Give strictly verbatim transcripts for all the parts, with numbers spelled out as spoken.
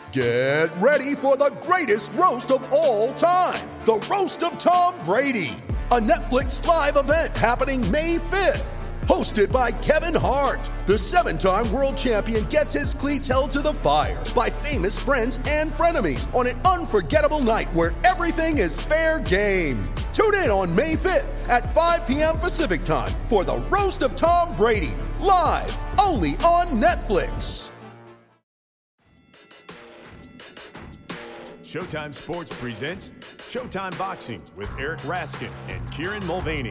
Get ready for the greatest roast of all time, the Roast of Tom Brady, a Netflix live event happening May fifth. Hosted by Kevin Hart, the seven-time world champion gets his cleats held to the fire by famous friends and frenemies on an unforgettable night where everything is fair game. Tune in on May fifth at five p.m. Pacific time for the Roast of Tom Brady, live only on Netflix. Showtime Sports presents Showtime Boxing with Eric Raskin and Kieran Mulvaney.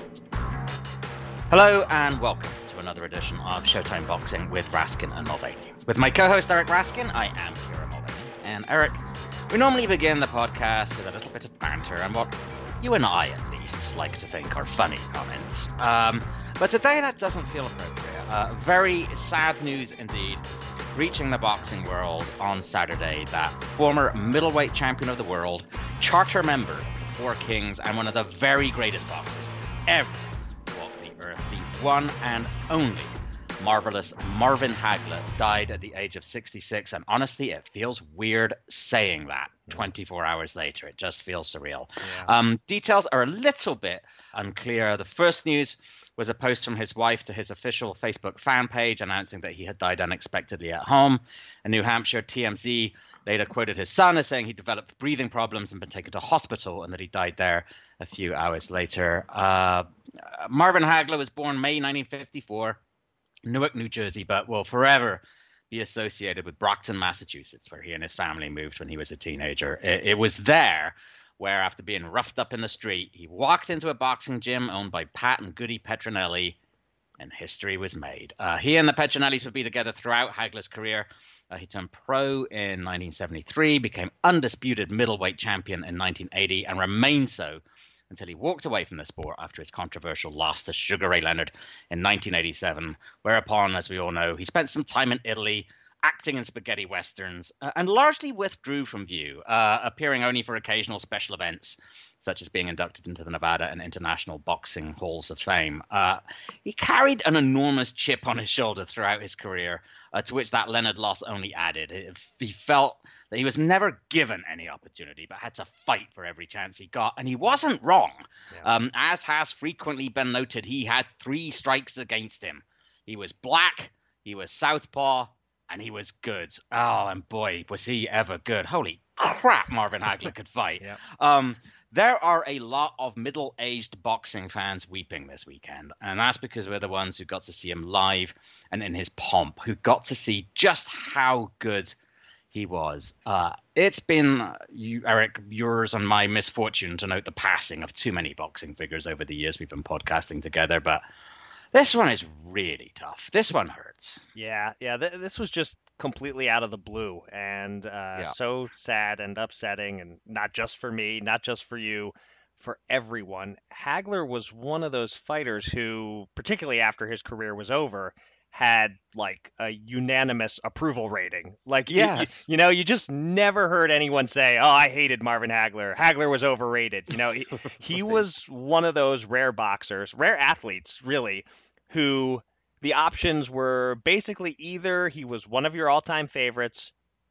Hello and welcome to another edition of Showtime Boxing with Raskin and Mulvaney. With my co-host Eric Raskin, I am Kieran Mulvaney. And Eric, we normally begin the podcast with a little bit of banter and what you and I at least like to think are funny comments. Um, but today that doesn't feel appropriate. Uh, very sad news indeed. Reaching the boxing world on Saturday, that former middleweight champion of the world, charter member of the Four Kings, and one of the very greatest boxers ever to walk the earth, the one and only marvelous Marvin Hagler, died at the age of sixty-six. And honestly, it feels weird saying that twenty-four hours later. It just feels surreal. Yeah. Um, details are a little bit unclear. The first news was a post from his wife to his official Facebook fan page announcing that he had died unexpectedly at home in New Hampshire. T M Z later quoted his son as saying he developed breathing problems and been taken to hospital and that he died there a few hours later. Uh, Marvin Hagler was born May nineteen fifty-four, Newark, New Jersey, but will forever be associated with Brockton, Massachusetts, where he and his family moved when he was a teenager. It, it was there where, after being roughed up in the street, he walked into a boxing gym owned by Pat and Goody Petronelli, and history was made. Uh, he and the Petronellis would be together throughout Hagler's career. Uh, he turned pro in nineteen seventy-three, became undisputed middleweight champion in nineteen eighty, and remained so until he walked away from the sport after his controversial loss to Sugar Ray Leonard in nineteen eighty-seven, whereupon, as we all know, he spent some time in Italy, acting in spaghetti westerns, uh, and largely withdrew from view, uh, appearing only for occasional special events, such as being inducted into the Nevada and International Boxing Halls of Fame. Uh, he carried an enormous chip on his shoulder throughout his career, uh, to which that Leonard loss only added. It, he felt that he was never given any opportunity, but had to fight for every chance he got, and he wasn't wrong. Yeah. Um, as has frequently been noted, he had three strikes against him. He was black, he was southpaw, and he was good. Oh, and boy, was he ever good. Holy crap, Marvin Hagler could fight. Yeah. Um, there are a lot of middle-aged boxing fans weeping this weekend, and that's because we're the ones who got to see him live and in his pomp, who got to see just how good he was. Uh, it's been, you, Eric, yours and my misfortune to note the passing of too many boxing figures over the years we've been podcasting together, but this one is really tough. This one hurts. Yeah, yeah. Th- this was just completely out of the blue and uh, yeah. so sad and upsetting, and not just for me, not just for you, for everyone. Hagler was one of those fighters who, particularly after his career was over, had like a unanimous approval rating. Like, yes. you, you know, you just never heard anyone say, oh, I hated Marvin Hagler. Hagler was overrated. You know, he, he was one of those rare boxers, rare athletes, really, who the options were basically either he was one of your all-time favorites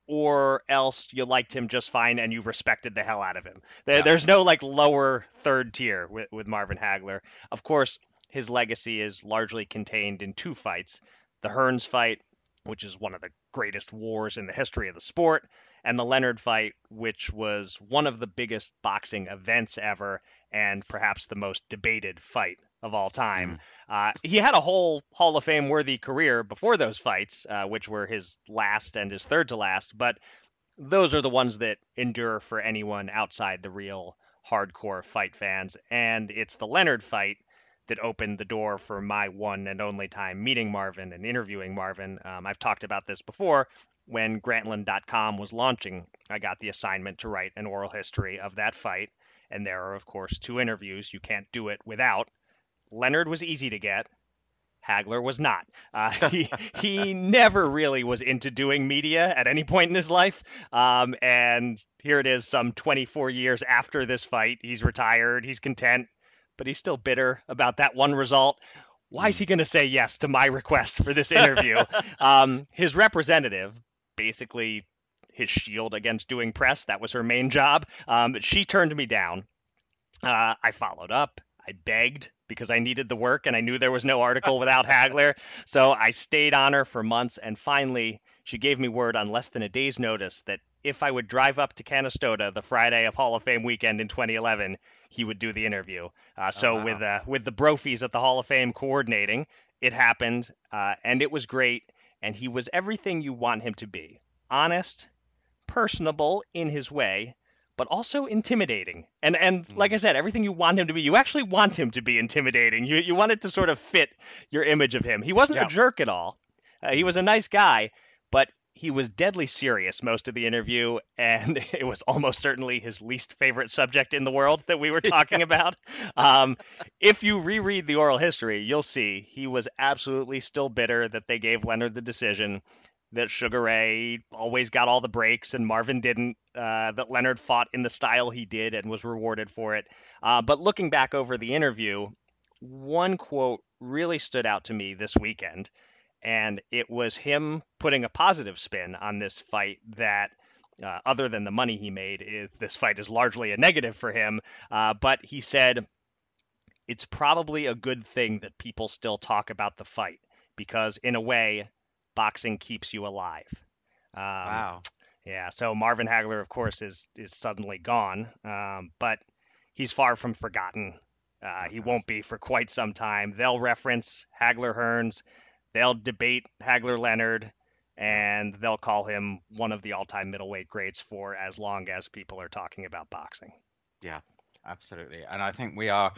or else you liked him just fine and you respected the hell out of him. There, yeah. There's no like lower third tier with, with Marvin Hagler. Of course, his legacy is largely contained in two fights: the Hearns fight, which is one of the greatest wars in the history of the sport, and the Leonard fight, which was one of the biggest boxing events ever and perhaps the most debated fight of all time. Mm. Uh, he had a whole Hall of Fame worthy career before those fights, uh, which were his last and his third to last, but those are the ones that endure for anyone outside the real hardcore fight fans. And it's the Leonard fight that opened the door for my one and only time meeting Marvin and interviewing Marvin. Um, I've talked about this before. When Grantland dot com was launching, I got the assignment to write an oral history of that fight. And there are, of course, two interviews. You can't do it without. Leonard was easy to get. Hagler was not. Uh, he he never really was into doing media at any point in his life. Um, and here it is, some twenty-four years after this fight. He's retired. He's content, but he's still bitter about that one result. Why is he going to say yes to my request for this interview? um, his representative basically his shield against doing press. That was her main job. Um, she turned me down. Uh, I followed up. I begged because I needed the work and I knew there was no article without Hagler. So I stayed on her for months, and finally she gave me word on less than a day's notice that if I would drive up to Canastota the Friday of Hall of Fame weekend in twenty eleven, he would do the interview. Uh, so oh, wow. with uh, with the Brophies at the Hall of Fame coordinating, it happened, uh, and it was great. And he was everything you want him to be. Honest, personable in his way, but also intimidating. And and like I said, everything you want him to be. You actually want him to be intimidating. You you want it to sort of fit your image of him. He wasn't yeah. a jerk at all. Uh, he was a nice guy, but he was deadly serious most of the interview, and it was almost certainly his least favorite subject in the world that we were talking about. Um, if you reread the oral history, you'll see he was absolutely still bitter that they gave Leonard the decision, that Sugar Ray always got all the breaks and Marvin didn't, uh, that Leonard fought in the style he did and was rewarded for it. Uh, but looking back over the interview, one quote really stood out to me this weekend, and it was him putting a positive spin on this fight that, uh, other than the money he made, is, this fight is largely a negative for him. Uh, but he said, it's probably a good thing that people still talk about the fight because, in a way, boxing keeps you alive. Um, wow. Yeah. So Marvin Hagler, of course, is is suddenly gone, um, but he's far from forgotten. Uh, he won't be for quite some time. They'll reference Hagler Hearns. They'll debate Hagler Leonard, and they'll call him one of the all-time middleweight greats for as long as people are talking about boxing. Yeah, absolutely. And I think we are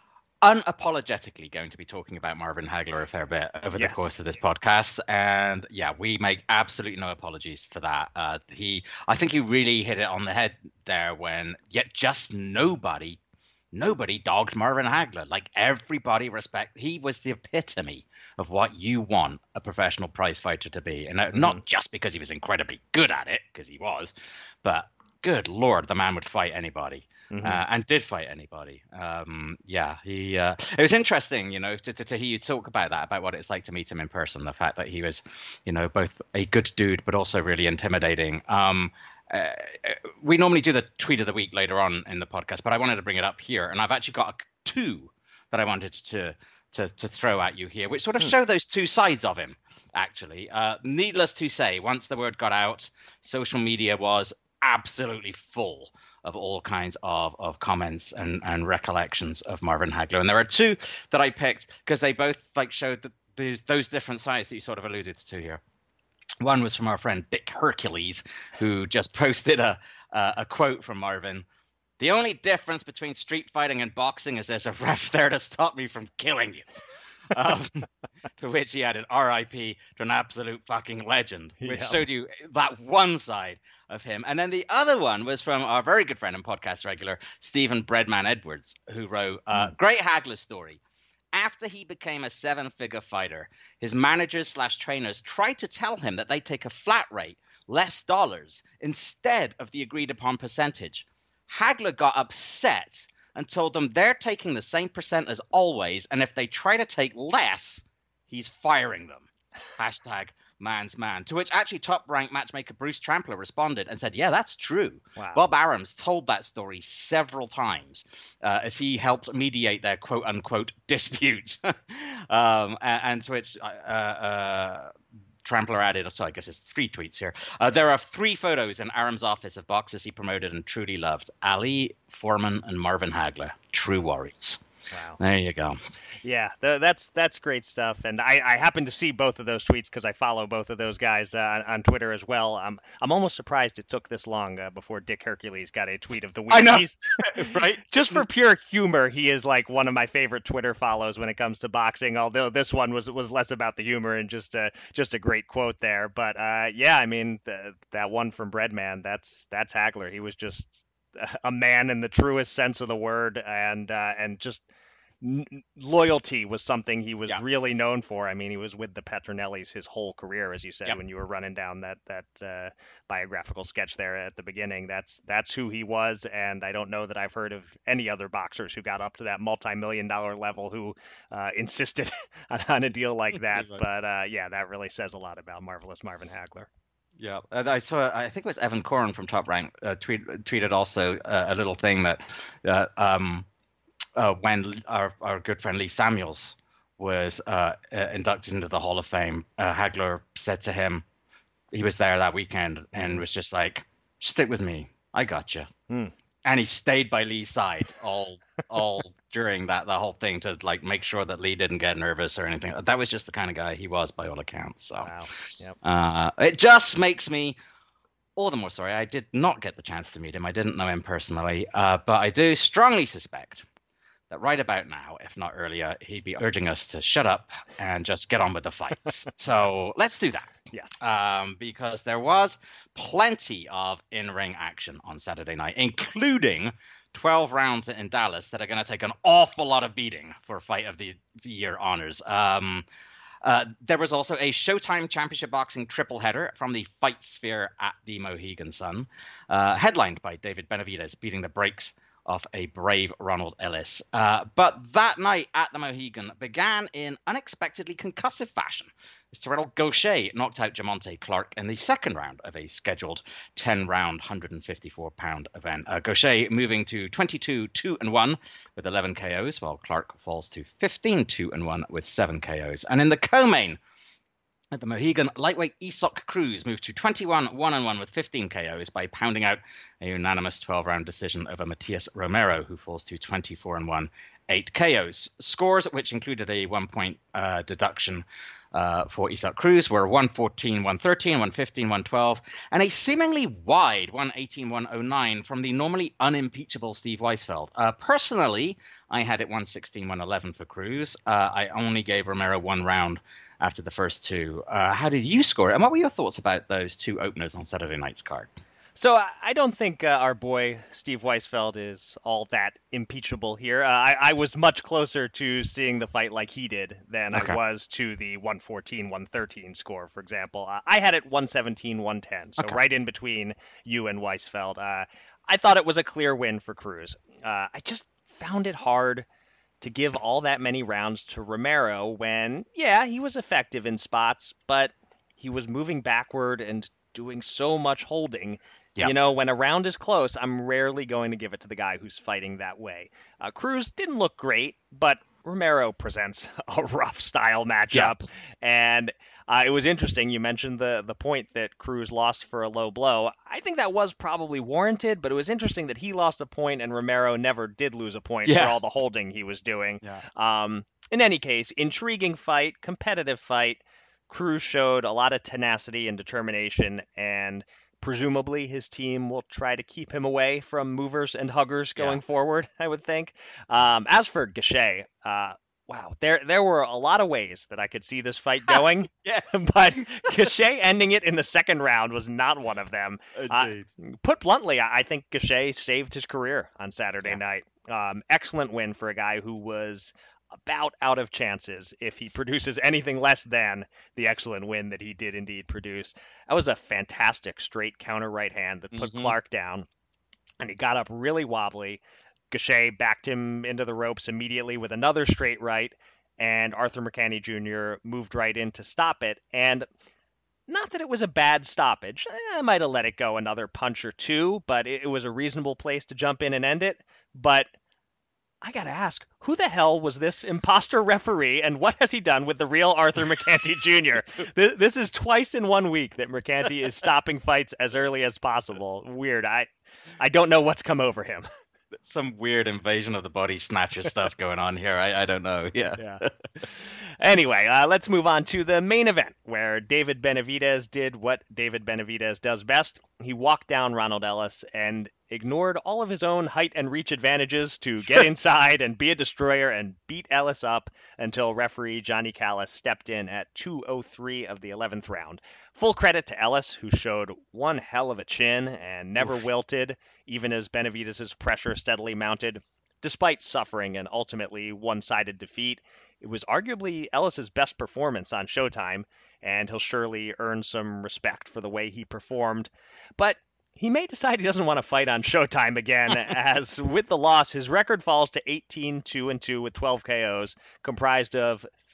unapologetically going to be talking about Marvin Hagler a fair bit over yes. the course of this podcast, and yeah, we make absolutely no apologies for that. Uh, he, I think, he really hit it on the head there when yet just nobody, nobody dogged Marvin Hagler. Like everybody respect. He was the epitome of what you want a professional prize fighter to be, and mm-hmm. not just because he was incredibly good at it, because he was, but good Lord, the man would fight anybody. Mm-hmm. Uh, and did fight anybody. Um, yeah, he. Uh, it was interesting, you know, to, to, to hear you talk about that, about what it's like to meet him in person. The fact that he was, you know, both a good dude, but also really intimidating. Um, uh, we normally do the tweet of the week later on in the podcast, but I wanted to bring it up here, and I've actually got two that I wanted to to to throw at you here, which sort of show those two sides of him. Actually, uh, needless to say, once the word got out, social media was absolutely full of all kinds of, of comments and, and recollections of Marvin Hagler. And there are two that I picked because they both like showed that those, those different sides that you sort of alluded to here. One was from our friend Dick Hercules, who just posted a, a, a quote from Marvin. "The only difference between street fighting and boxing is there's a ref there to stop me from killing you." um, to which he added R I P to an absolute fucking legend, which yeah. showed you that one side of him. And then the other one was from our very good friend and podcast regular, Stephen Breadman Edwards, who wrote a uh, mm. great Hagler story. After he became a seven-figure fighter, his managers slash trainers tried to tell him that they'd take a flat rate, less dollars, instead of the agreed-upon percentage. Hagler got upset and told them they're taking the same percent as always, and if they try to take less, he's firing them. Hashtag man's man. To which actually top-ranked matchmaker Bruce Trampler responded and said, yeah, that's true. Wow. Bob Arams told that story several times uh, as he helped mediate their quote-unquote dispute. um, and, and to which... Uh, uh, Trampler added, so I guess it's three tweets here. Uh, there are three photos in Aram's office of boxers he promoted and truly loved. Ali, Foreman, and Marvin Hagler. True warriors. Wow. There you go. Yeah, th- that's that's great stuff. And I, I happened to see both of those tweets because I follow both of those guys uh, on Twitter as well. I'm I'm almost surprised it took this long uh, before Dick Hercules got a tweet of the week. I know, right? Just for pure humor, he is like one of my favorite Twitter follows when it comes to boxing. Although this one was was less about the humor and just a just a great quote there. But uh, yeah, I mean the, that one from Breadman, that's that's Hagler. He was just a man in the truest sense of the word, and uh, and just. Loyalty was something he was yeah. really known for. I mean, he was with the Petronellis his whole career, as you said, yep. when you were running down that that uh, biographical sketch there at the beginning. That's that's who he was, and I don't know that I've heard of any other boxers who got up to that multi-million dollar level who uh, insisted on, on a deal like that. But uh, yeah, that really says a lot about Marvelous Marvin Hagler. Yeah, and I saw. I think it was Evan Corrin from Top Rank uh, tweet, tweeted also uh, a little thing that uh, um, uh, when our our good friend Lee Samuels was uh, uh, inducted into the Hall of Fame, uh, Hagler said to him, he was there that weekend and was just like, "Stick with me, I got you." Mm. And he stayed by Lee's side all all during that the whole thing to like make sure that Lee didn't get nervous or anything. That was just the kind of guy he was by all accounts. So wow. Yep. uh, it just makes me all the more sorry. I did not get the chance to meet him. I didn't know him personally, uh, but I do strongly suspect that right about now, if not earlier, he'd be urging us to shut up and just get on with the fights. So let's do that. Yes. Um, because there was plenty of in-ring action on Saturday night, including twelve rounds in Dallas that are going to take an awful lot of beating for Fight of the Year honors. Um, uh, there was also a Showtime Championship Boxing triple header from the Fight Sphere at the Mohegan Sun, uh, headlined by David Benavidez beating the brakes of a brave Ronald Ellis. Uh, but that night at the Mohegan began in unexpectedly concussive fashion as Terrell Gausha knocked out Jamonte Clark in the second round of a scheduled ten-round, one hundred fifty-four pound event. Uh, Gausha moving to twenty-two two and one with eleven K Os, while Clark falls to fifteen two and one with seven K Os. And in the co-main, at the Mohegan, lightweight Isaac Cruz moved to twenty-one one and one with fifteen K Os by pounding out a unanimous twelve-round decision over Matias Romero, who falls to twenty-four and one, eight K Os. Scores, which included a one-point uh, deduction uh, for Isaac Cruz, were one fourteen one thirteen, one fifteen one twelve, and a seemingly wide one eighteen one oh nine from the normally unimpeachable Steve Weisfeld. Uh, personally, I had it one sixteen one eleven for Cruz. Uh, I only gave Romero one round after the first two. Uh, how did you score it? And what were your thoughts about those two openers on Saturday night's card? So I don't think uh, our boy Steve Weisfeld is all that impeachable here. Uh, I, I was much closer to seeing the fight like he did than okay. I was to the one fourteen one thirteen score, for example. Uh, I had it one seventeen one ten, so okay. right in between you and Weisfeld. Uh, I thought it was a clear win for Cruz. Uh, I just found it hard to give all that many rounds to Romero when, yeah, he was effective in spots, but he was moving backward and doing so much holding. Yep. You know, when a round is close, I'm rarely going to give it to the guy who's fighting that way. Uh, Cruz didn't look great, but Romero presents a rough style matchup. Yep. And uh, it was interesting. You mentioned the, the point that Cruz lost for a low blow. I think that was probably warranted, but it was interesting that he lost a point and Romero never did lose a point yeah. for all the holding he was doing. Yeah. Um, in any case, intriguing fight, competitive fight. Cruz showed a lot of tenacity and determination, and presumably his team will try to keep him away from movers and huggers going yeah. forward, I would think. Um, as for Gausha, uh, wow, there there were a lot of ways that I could see this fight going, yes. but Gausha ending it in the second round was not one of them. Uh, put bluntly, I think Gausha saved his career on Saturday yeah. night. Um, excellent win for a guy who was about out of chances if he produces anything less than the excellent win that he did indeed produce. That was a fantastic straight counter right hand that put mm-hmm. Clark down, and he got up really wobbly. Gausha backed him into the ropes immediately with another straight right, and Arthur Mercante Junior moved right in to stop it. And not that it was a bad stoppage. I might have let it go another punch or two, but it was a reasonable place to jump in and end it. But I gotta ask, who the hell was this imposter referee, and what has he done with the real Arthur Mercante Junior? This is twice in one week that Mercante is stopping fights as early as possible. Weird. I, I don't know what's come over him. Some weird invasion of the body snatcher stuff going on here. I, I don't know. Yeah. yeah. Anyway, uh, let's move on to the main event, where David Benavidez did what David Benavidez does best. He walked down Ronald Ellis and ignored all of his own height and reach advantages to get inside and be a destroyer and beat Ellis up until referee Johnny Callis stepped in at two oh three of the eleventh round. Full credit to Ellis, who showed one hell of a chin and never Oof. wilted, even as Benavidez's pressure steadily mounted. Despite suffering an ultimately one-sided defeat, it was arguably Ellis's best performance on Showtime, and he'll surely earn some respect for the way he performed. But he may decide he doesn't want to fight on Showtime again, as with the loss, his record falls to eighteen two and two with twelve K Os, comprised of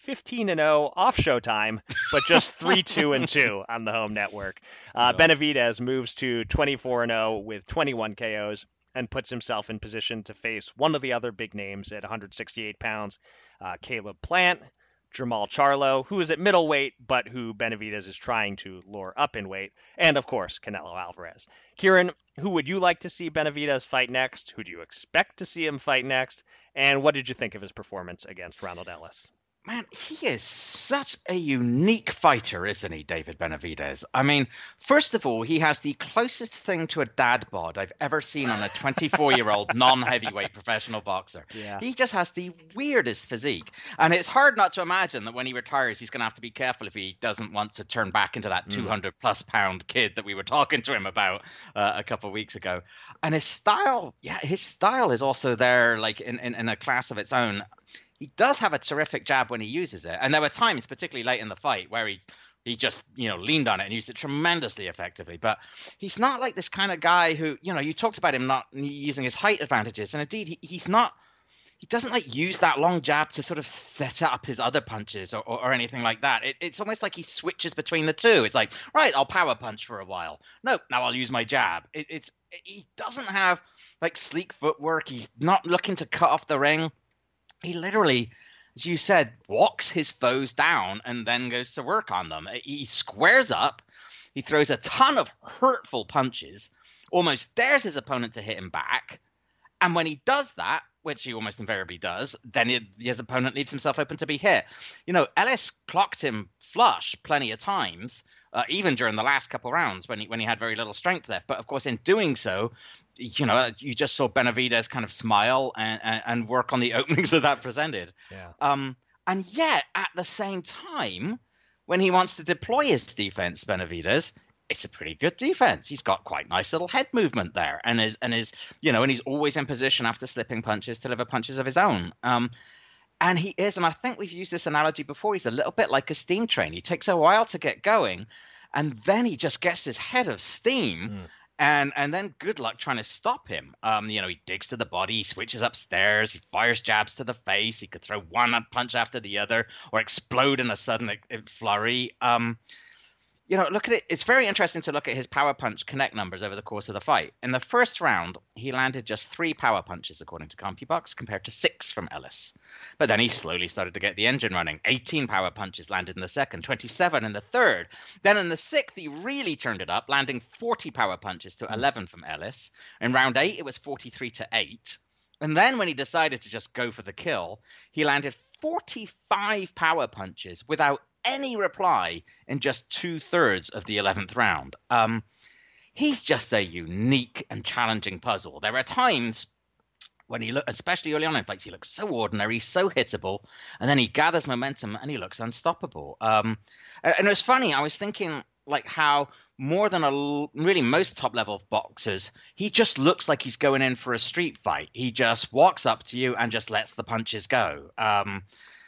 fifteen and oh off Showtime, but just three two and two on the home network. Uh, Yeah. Benavidez moves to twenty-four and oh with twenty-one K Os and puts himself in position to face one of the other big names at one hundred sixty-eight pounds, uh, Caleb Plant, Jermall Charlo, who is at middleweight, but who Benavidez is trying to lure up in weight, and of course, Canelo Alvarez. Kieran, who would you like to see Benavidez fight next? Who do you expect to see him fight next? And what did you think of his performance against Ronald Ellis? Man, he is such a unique fighter, isn't he, David Benavidez? I mean, first of all, he has the closest thing to a dad bod I've ever seen on a twenty-four-year-old non-heavyweight professional boxer. Yeah. He just has the weirdest physique. And it's hard not to imagine that when he retires, he's going to have to be careful if he doesn't want to turn back into that two hundred plus pound kid that we were talking to him about uh, a couple of weeks ago. And his style, yeah, his style is also there, like in, in, in a class of its own. He does have a terrific jab when he uses it. And there were times, particularly late in the fight, where he, he just, you know, leaned on it and used it tremendously effectively. But he's not like this kind of guy who, you know, you talked about him not using his height advantages. And indeed, he, he's not, he doesn't like use that long jab to sort of set up his other punches or, or, or anything like that. It, it's almost like he switches between the two. It's like, right, I'll power punch for a while. No, now I'll use my jab. It, it's, he doesn't have like sleek footwork. He's not looking to cut off the ring. He literally, as you said, walks his foes down and then goes to work on them. He squares up. He throws a ton of hurtful punches, almost dares his opponent to hit him back. And when he does that, which he almost invariably does, then it, his opponent leaves himself open to be hit. You know, Ellis clocked him flush plenty of times, uh, even during the last couple rounds when he when he had very little strength left. But of course, in doing so, you know, you just saw Benavidez kind of smile and, and, and work on the openings that that presented. Yeah. Um, and yet, at the same time, when he wants to deploy his defense, Benavidez, it's a pretty good defense. He's got quite nice little head movement there, and is and is you know, and he's always in position after slipping punches to deliver punches of his own. Um, and he is, and I think we've used this analogy before. He's a little bit like a steam train. He takes a while to get going, and then he just gets this head of steam. Mm. And and then good luck trying to stop him. Um, you know, he digs to the body, he switches upstairs, he fires jabs to the face. He could throw one punch after the other or explode in a sudden flurry. Um, you know, look at it. It's very interesting to look at his power punch connect numbers over the course of the fight. In the first round, he landed just three power punches, according to CompuBox, compared to six from Ellis. But then he slowly started to get the engine running. eighteen power punches landed in the second, twenty-seven in the third. Then in the sixth, he really turned it up, landing forty power punches to eleven from Ellis. In round eight, it was forty-three to eight. And then when he decided to just go for the kill, he landed forty-five power punches without any reply in just two-thirds of the eleventh round. Um, he's just a unique and challenging puzzle. There are times when he look, especially early on in fights, he looks so ordinary, so hittable, and then he gathers momentum and he looks unstoppable. Um, and, and it was funny. I was thinking like how more than a really most top-level boxers, he just looks like he's going in for a street fight. He just walks up to you and just lets the punches go. Um,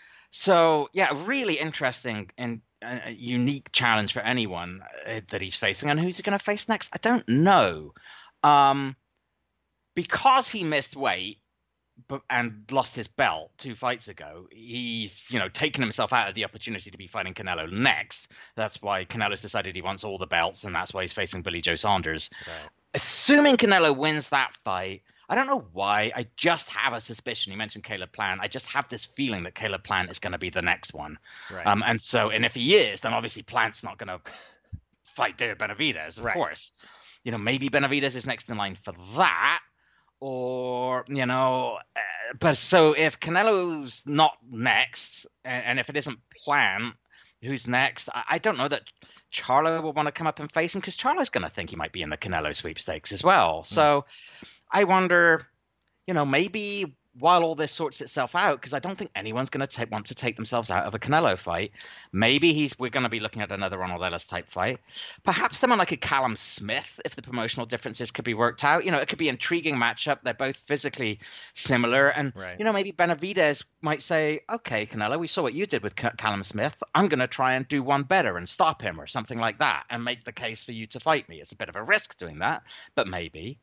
So, yeah, really interesting and uh, unique challenge for anyone uh, that he's facing. And who's he going to face next? I don't know. Um, because he missed weight but, and lost his belt two fights ago, he's, you know, taken himself out of the opportunity to be fighting Canelo next. That's why Canelo's decided he wants all the belts, and that's why he's facing Billy Joe Saunders. Right. Assuming Canelo wins that fight, I don't know why. I just have a suspicion. You mentioned Caleb Plant. I just have this feeling that Caleb Plant is going to be the next one. Right. Um, and so, and if he is, then obviously Plant's not going to fight David Benavidez, of right. course. You know, maybe Benavidez is next in line for that. Or, you know, uh, but so if Canelo's not next, and, and if it isn't Plant, who's next? I, I don't know that Charlo will want to come up and face him, because Charlo's going to think he might be in the Canelo sweepstakes as well. Mm. So I wonder, you know, maybe while all this sorts itself out, because I don't think anyone's going to want to take themselves out of a Canelo fight, maybe he's we're going to be looking at another Ronald Ellis type fight. Perhaps someone like a Callum Smith, if the promotional differences could be worked out. You know, it could be an intriguing matchup. They're both physically similar. And, right. you know, maybe Benavidez might say, okay, Canelo, we saw what you did with C- Callum Smith. I'm going to try and do one better and stop him or something like that and make the case for you to fight me. It's a bit of a risk doing that, but maybe.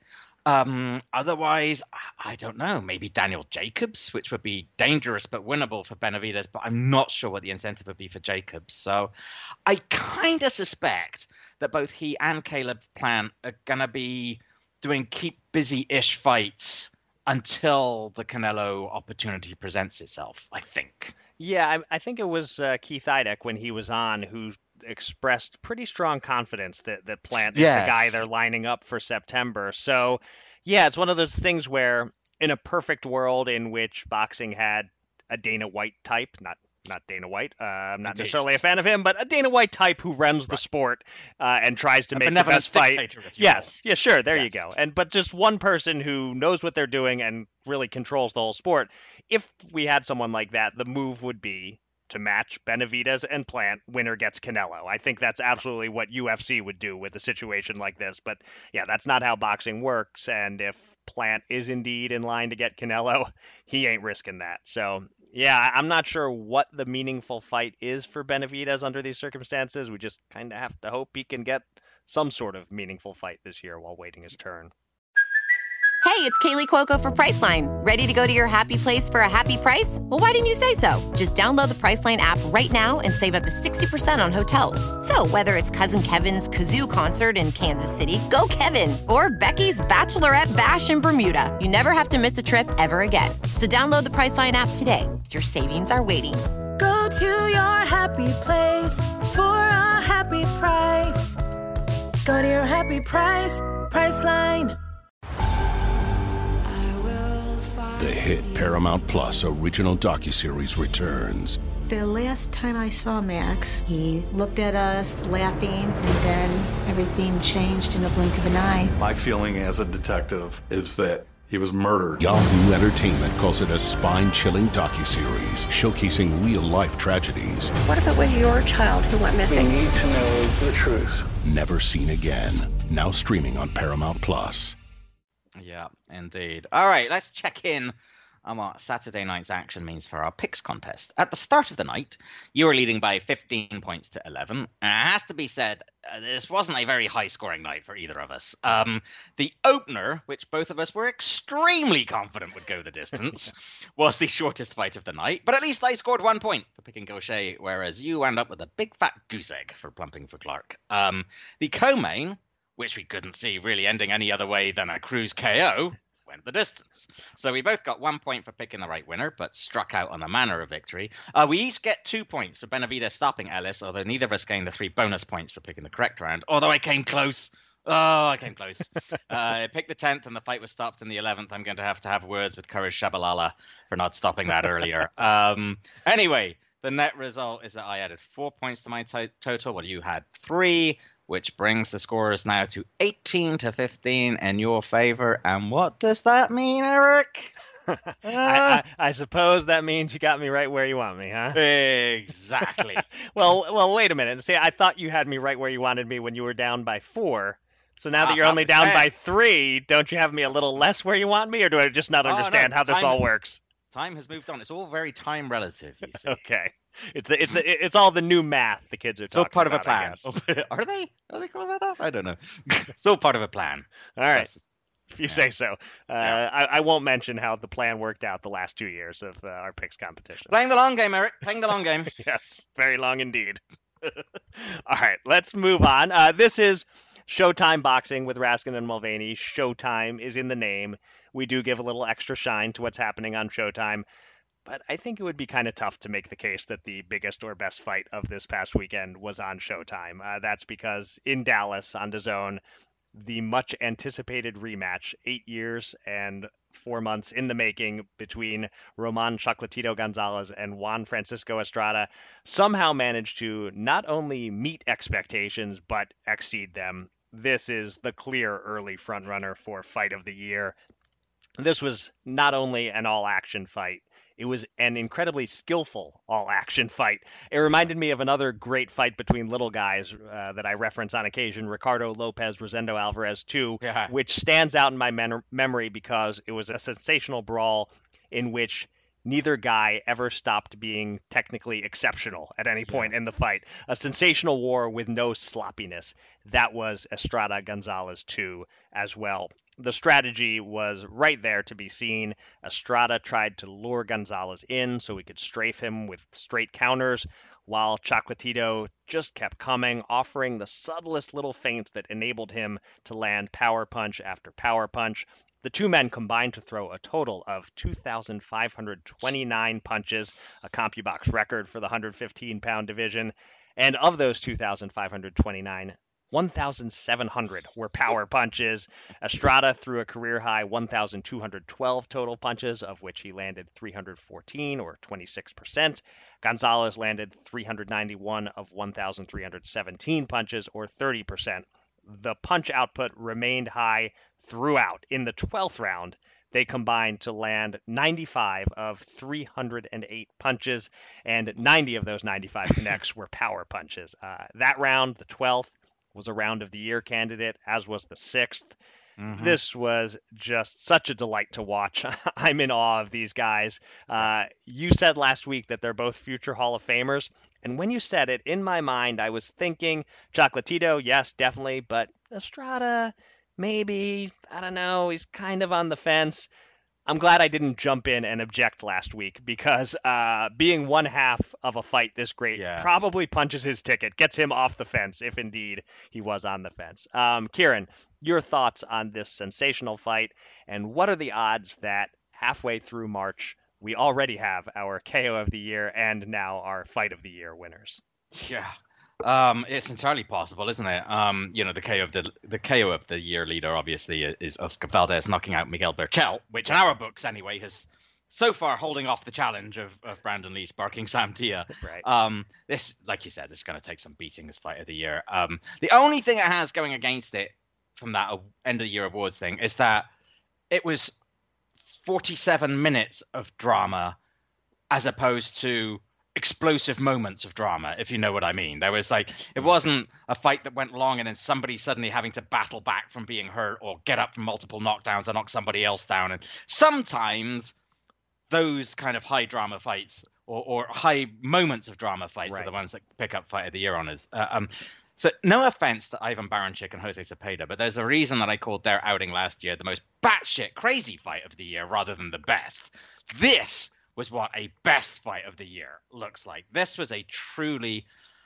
Um, otherwise, I don't know. Maybe Daniel Jacobs, which would be dangerous but winnable for Benavidez, but I'm not sure what the incentive would be for Jacobs. So I kind of suspect that both he and Caleb Plant are going to be doing keep busy-ish fights until the Canelo opportunity presents itself, I think. Yeah, I, I think it was uh, Keith Idec when he was on who expressed pretty strong confidence that, that Plant is Yes. the guy they're lining up for September. So, yeah, it's one of those things where in a perfect world in which boxing had a Dana White type, not not Dana White, uh, I'm not Indeed. necessarily a fan of him, but a Dana White type who runs the sport uh, and tries to A make the benevolent best fight. dictator, if you Yes, yeah, sure, there Yes. you go. And but just one person who knows what they're doing and really controls the whole sport. If we had someone like that, the move would be to match Benavidez and Plant, winner gets Canelo. I think that's absolutely what U F C would do with a situation like this. But yeah, that's not how boxing works. And if Plant is indeed in line to get Canelo, he ain't risking that. So yeah, I'm not sure what the meaningful fight is for Benavidez under these circumstances. We just kind of have to hope he can get some sort of meaningful fight this year while waiting his turn. Hey, it's Kaylee Cuoco for Priceline. Ready to go to your happy place for a happy price? Well, why didn't you say so? Just download the Priceline app right now and save up to sixty percent on hotels. So whether it's Cousin Kevin's Kazoo Concert in Kansas City, go Kevin, or Becky's Bachelorette Bash in Bermuda, you never have to miss a trip ever again. So download the Priceline app today. Your savings are waiting. Go to your happy place for a happy price. Go to your happy price, Priceline. The hit Paramount Plus original docuseries returns. The last time I saw Max, he looked at us laughing, and then everything changed in a blink of an eye. My feeling as a detective is that he was murdered. Yahoo Entertainment calls it a spine-chilling docuseries showcasing real-life tragedies What if it was your child who went missing? We need to know the truth. never seen again. Now streaming on Paramount Plus. Yeah, indeed. All right, let's check in on what Saturday night's action means for our picks contest. At the start of the night, you were leading by fifteen points to eleven. And it has to be said, uh, this wasn't a very high-scoring night for either of us. Um, the opener, which both of us were extremely confident would go the distance, was the shortest fight of the night. But at least I scored one point for picking Gaucher, whereas you wound up with a big fat goose egg for plumping for Clark. Um, the co-main, which we couldn't see really ending any other way than a Cruz K O, went the distance. So we both got one point for picking the right winner, but struck out on the manner of victory. Uh, we each get two points for Benavidez stopping Ellis, although neither of us gained the three bonus points for picking the correct round, although I came close. Oh, I came close. uh, I picked the tenth and the fight was stopped in the eleventh. I'm going to have to have words with Courage Shabalala for not stopping that earlier. Um, anyway, the net result is that I added four points to my to- total, while you had three, which brings the scores now to eighteen to fifteen in your favor. And what does that mean, Eric? I, I, I suppose that means you got me right where you want me, huh? Exactly. well, well, wait a minute. See, I thought you had me right where you wanted me when you were down by four. So now that Uh, you're only that was down it. by three, don't you have me a little less where you want me, or do I just not Oh, no, understand how this time- all works? Time has moved on. It's all very time relative, you see. Okay, it's the it's the it's all the new math the kids are It's all talking part of a about, I plan. guess. Are they? Are they cool about that? I don't know. It's all part of a plan. All right, That's- if you say so. Uh, Yeah. I, I won't mention how the plan worked out the last two years of uh, our picks competition. Playing the long game, Eric. Playing the long game. Yes, very long indeed. All right, let's move on. Uh, this is Showtime Boxing with Raskin and Mulvaney. Showtime is in the name. We do give a little extra shine to what's happening on Showtime, but I think it would be kind of tough to make the case that the biggest or best fight of this past weekend was on Showtime. Uh, that's because in Dallas on DAZN, the much anticipated rematch, eight years and four months in the making between Roman Chocolatito Gonzalez and Juan Francisco Estrada, somehow managed to not only meet expectations, but exceed them. This is the clear early frontrunner for Fight of the Year. This was not only an all-action fight, it was an incredibly skillful all-action fight. It reminded me of another great fight between little guys uh, that I reference on occasion, Ricardo Lopez, Rosendo Alvarez two, Yeah. which stands out in my men- memory because it was a sensational brawl in which neither guy ever stopped being technically exceptional at any point yeah. in the fight. A sensational war with no sloppiness. That was Estrada Gonzalez two as well. The strategy was right there to be seen. Estrada tried to lure Gonzalez in so he could strafe him with straight counters, while Chocolatito just kept coming, offering the subtlest little feints that enabled him to land power punch after power punch. The two men combined to throw a total of two thousand five hundred twenty-nine punches, a CompuBox record for the one hundred fifteen pound division. And of those two thousand five hundred twenty-nine, one thousand seven hundred were power punches. Estrada threw a career-high one thousand two hundred twelve total punches, of which he landed three hundred fourteen, or twenty-six percent. Gonzalez landed three hundred ninety-one of one thousand three hundred seventeen punches, or thirty percent. The punch output remained high throughout. In the twelfth round, they combined to land ninety-five of three hundred eight punches, and ninety of those ninety-five connects were power punches. Uh, that round, the twelfth, was a round of the year candidate, as was the sixth. Mm-hmm. This was just such a delight to watch. I'm in awe of these guys. Uh, you said last week that they're both future Hall of Famers. And when you said it, in my mind, I was thinking Chocolatito, yes, definitely. But Estrada, maybe. I don't know. He's kind of on the fence. I'm glad I didn't jump in and object last week, because uh, being one half of a fight this great yeah. probably punches his ticket, gets him off the fence, if indeed he was on the fence. Um, Kieran, your thoughts on this sensational fight, and what are the odds that halfway through March, we already have our K O of the year and now our fight of the year winners? Yeah. Um, it's entirely possible, isn't it? Um, you know, the K O of the the K O of the year leader obviously is Oscar Valdez knocking out Miguel Berchelt, which in our books anyway has so far holding off the challenge of, of Brandon Lee sparking Sam Tia. Right. Um, this, like you said, this is going to take some beating as fight of the year. Um, the only thing it has going against it from that end of the year awards thing is that it was forty-seven minutes of drama as opposed to explosive moments of drama, if you know what I mean. There was like, it wasn't a fight that went long and then somebody suddenly having to battle back from being hurt or get up from multiple knockdowns and knock somebody else down. And sometimes those kind of high drama fights or, or high moments of drama fights right. are the ones that pick up fight of the year honors. Uh, um, so no offense to Ivan Baranchyk and Jose Cepeda, but there's a reason that I called their outing last year the most batshit crazy fight of the year rather than the best. This was what a best fight of the year looks like. This was a truly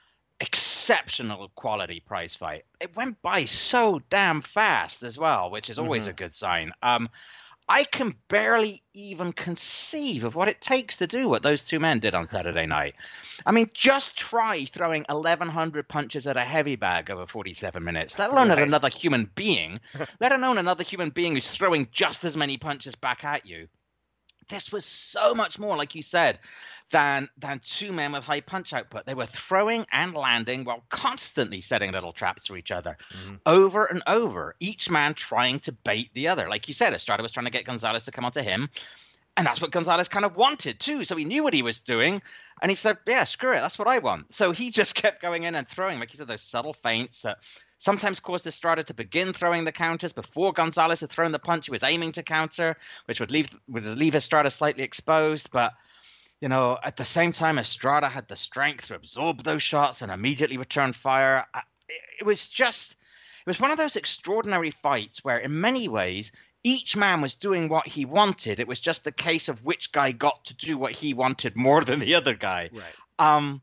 exceptional quality prize fight. It went by so damn fast as well, which is always mm-hmm. a good sign. Um, I can barely even conceive of what it takes to do what those two men did on Saturday night. I mean, just try throwing eleven hundred punches at a heavy bag over forty-seven minutes, let alone right. at another human being, let alone another human being who's throwing just as many punches back at you. This was so much more, like you said, than than two men with high punch output. They were throwing and landing while constantly setting little traps for each other mm-hmm. over and over, each man trying to bait the other. Like you said, Estrada was trying to get Gonzalez to come onto him, and that's what Gonzalez kind of wanted too. So he knew what he was doing, and he said, yeah, screw it, that's what I want. So he just kept going in and throwing, like you said, those subtle feints that sometimes caused Estrada to begin throwing the counters before Gonzalez had thrown the punch. He was aiming to counter, which would leave would leave Estrada slightly exposed. But, you know, at the same time, Estrada had the strength to absorb those shots and immediately return fire. It was just, it was one of those extraordinary fights where in many ways, each man was doing what he wanted. It was just a case of which guy got to do what he wanted more than the other guy. Right. Um,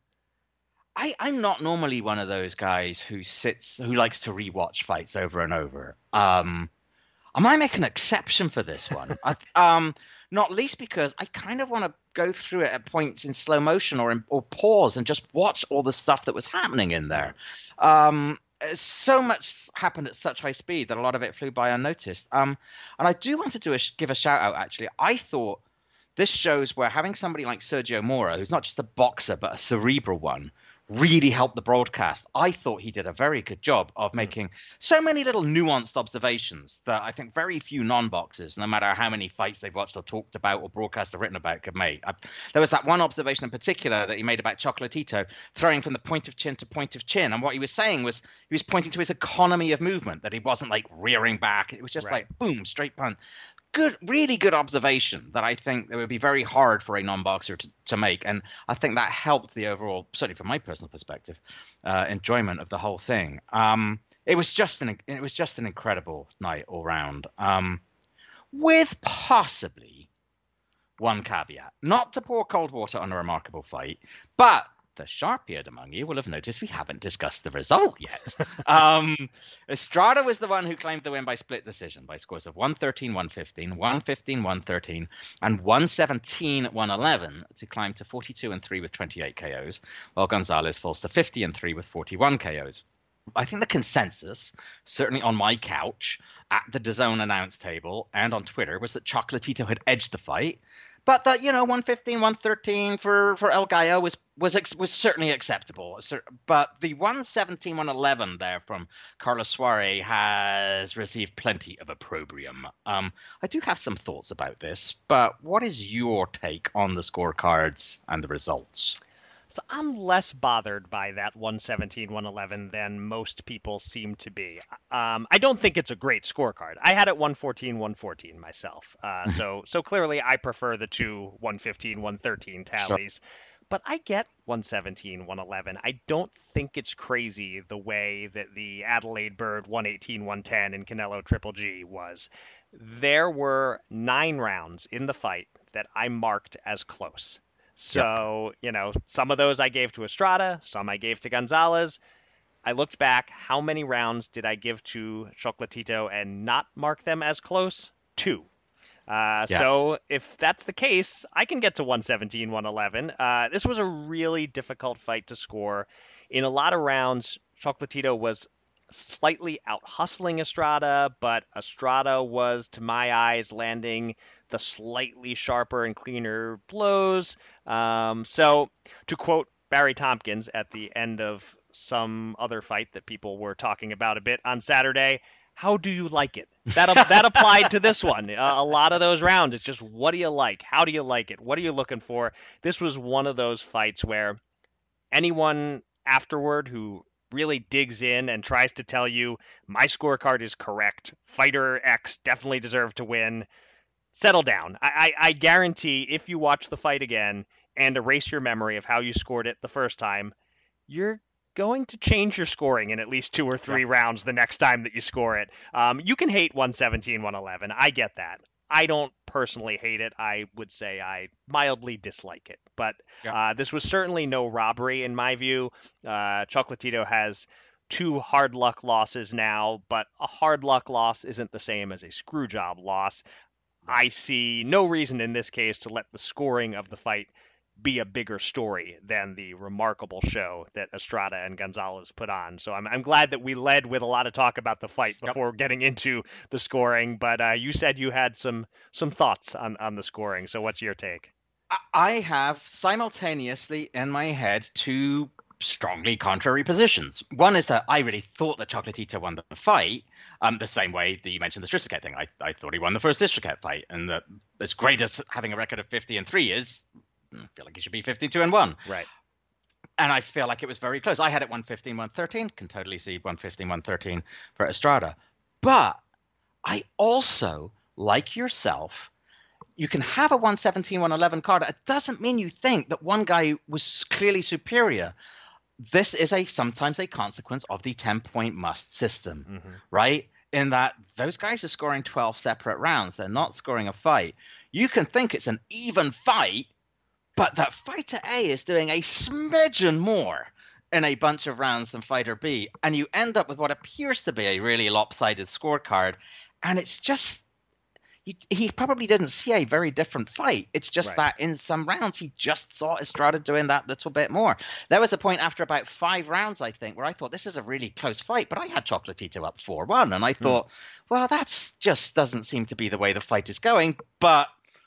I, I'm not normally one of those guys who sits, who likes to rewatch fights over and over. Um, I might make an exception for this one. I, um, not least because I kind of want to go through it at points in slow motion or in, or pause and just watch all the stuff that was happening in there. Um, so much happened at such high speed that a lot of it flew by unnoticed. Um, and I do want to do a, give a shout out, actually. I thought this shows where having somebody like Sergio Mora, who's not just a boxer, but a cerebral one, really helped the broadcast. I thought he did a very good job of making so many little nuanced observations that I think very few non-boxers, no matter how many fights they've watched or talked about or broadcast or written about, could make. I, there was that one observation in particular that he made about Chocolatito throwing from the point of chin to point of chin. And what he was saying was he was pointing to his economy of movement, that he wasn't like rearing back. It was just right. like, boom, straight punch. good, really good observation that I think it would be very hard for a non-boxer to, to make. And I think that helped the overall, certainly from my personal perspective, uh, enjoyment of the whole thing. Um, it was just an it was just an incredible night all round, um, with possibly one caveat. Not to pour cold water on a remarkable fight, but the sharp-eared among you will have noticed we haven't discussed the result yet. um, Estrada was the one who claimed the win by split decision by scores of one thirteen one fifteen, one fifteen one thirteen, and one seventeen one eleven to climb to forty-two and three with twenty-eight K Os, while Gonzalez falls to fifty and three with forty-one K Os. I think the consensus, certainly on my couch, at the DAZN announce table, and on Twitter, was that Chocolatito had edged the fight. But that, you know, one fifteen one thirteen for, for El Gallo was was was certainly acceptable. But the one seventeen one eleven there from Carlos Suarez has received plenty of opprobrium. Um, I do have some thoughts about this, but what is your take on the scorecards and the results? So I'm less bothered by that one seventeen one eleven than most people seem to be. Um, I don't think it's a great scorecard. I had it one fourteen one fourteen myself. Uh, so so clearly I prefer the two one fifteen one thirteen tallies. Sure. But I get one seventeen one eleven. I don't think it's crazy the way that the Adelaide Bird one eighteen one ten and Canelo Triple G was. There were nine rounds in the fight that I marked as close. So, yep. you know, some of those I gave to Estrada, some I gave to Gonzalez. I looked back, how many rounds did I give to Chocolatito and not mark them as close? Two. Uh, yeah. So if that's the case, I can get to one seventeen one eleven. Uh, this was a really difficult fight to score. In a lot of rounds, Chocolatito was slightly out-hustling Estrada, but Estrada was, to my eyes, landing the slightly sharper and cleaner blows. Um, so, to quote Barry Tompkins at the end of some other fight that people were talking about a bit on Saturday, how do you like it? That that applied to this one. Uh, a lot of those rounds, it's just, what do you like? How do you like it? What are you looking for? This was one of those fights where anyone afterward who really digs in and tries to tell you my scorecard is correct, fighter X definitely deserved to win, settle down. I, I, I guarantee if you watch the fight again and erase your memory of how you scored it the first time, you're going to change your scoring in at least two or three yeah. rounds the next time that you score it. Um, you can hate one seventeen one eleven. I get that. I don't personally hate it. I would say I mildly dislike it. But yeah. uh, this was certainly no robbery in my view. Uh, Chocolatito has two hard luck losses now, but a hard luck loss isn't the same as a screw job loss. I see no reason in this case to let the scoring of the fight be a bigger story than the remarkable show that Estrada and Gonzalez put on. So I'm I'm glad that we led with a lot of talk about the fight before yep. getting into the scoring. But uh, you said you had some some thoughts on, on the scoring. So what's your take? I have simultaneously in my head two strongly contrary positions. One is that I really thought that Chocolatito won the fight, um, the same way that you mentioned the Strisaket thing. I, I thought he won the first Strisaket fight, and that as great as having a record of fifty and three is, I feel like he should be fifty-two and one. Right. And I feel like it was very close. I had it one fifteen one thirteen. Can totally see one fifteen one thirteen for Estrada. But I also, like yourself, you can have a one seventeen one eleven card. It doesn't mean you think that one guy was clearly superior. This is a sometimes a consequence of the ten-point must system, mm-hmm. right? In that those guys are scoring twelve separate rounds. They're not scoring a fight. You can think it's an even fight, but that fighter A is doing a smidgen more in a bunch of rounds than fighter B, and you end up with what appears to be a really lopsided scorecard, and it's just he, he probably didn't see a very different fight. It's just right. that in some rounds he just saw Estrada doing that little bit more. There was a point after about five rounds, I think, where I thought this is a really close fight, but I had Chocolatito up four one, and I thought, mm. well, that's just doesn't seem to be the way the fight is going, but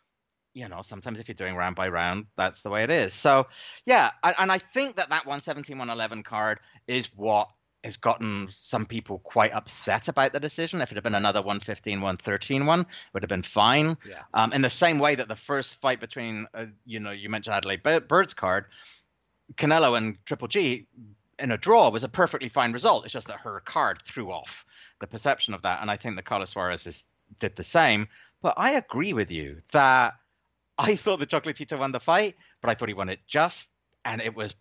you know, sometimes if you're doing round by round, that's the way it is. So, yeah, and I think that that one seventeen one eleven card is what has gotten some people quite upset about the decision. If it had been another one fifteen one thirteen one, it would have been fine. Yeah. Um, in the same way that the first fight between, uh, you know, you mentioned Adelaide Bird's card, Canelo and Triple G in a draw was a perfectly fine result. It's just that her card threw off the perception of that. And I think that Carlos Suarez is did the same. But I agree with you that I thought the Chocolatito won the fight, but I thought he won it just, and it was.